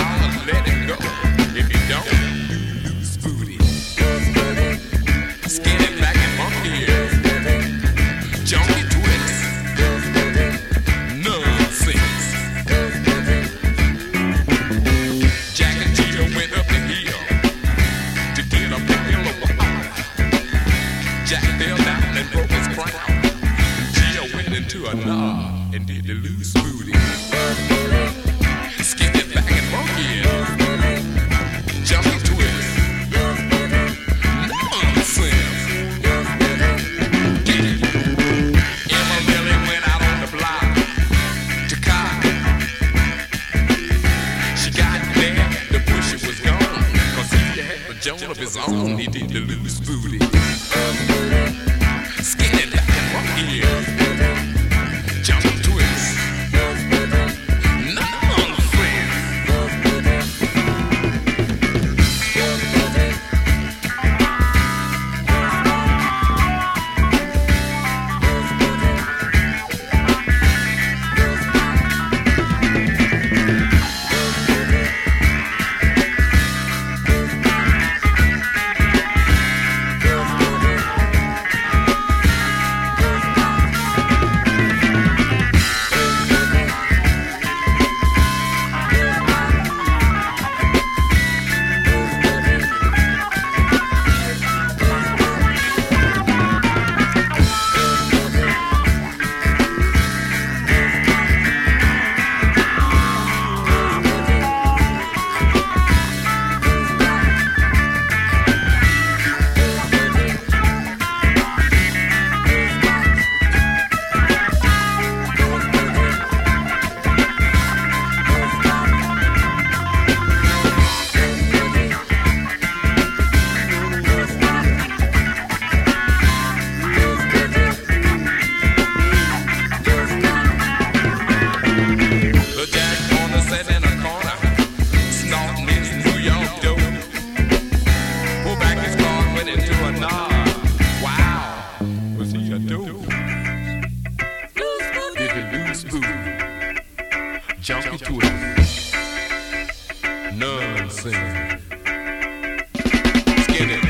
let it go. If you don't, you lose booty. Skinny back and monkey ears. Junkie twist. Nonsense. Jack and Gina went up the hill to get a pail of water. Jack fell down and broke his crown. Gina went into a knob and did the loose booty. Skinny back and monkey ears. Junkie twist. Nonsense. Emma Millie went out on the block to cock. She got there, the pussy was gone, 'cause he had a Joan of his own. He did the loose booty. Skinny back and monkey ears. Junkie twist. Nonsense. The Jack Horner sat in a corner, snorting his New York dope. Pulled back his car and went into a knob. Wow, was he a dope? Did the loose booty. Junkie twist. Nonsense. Skinny.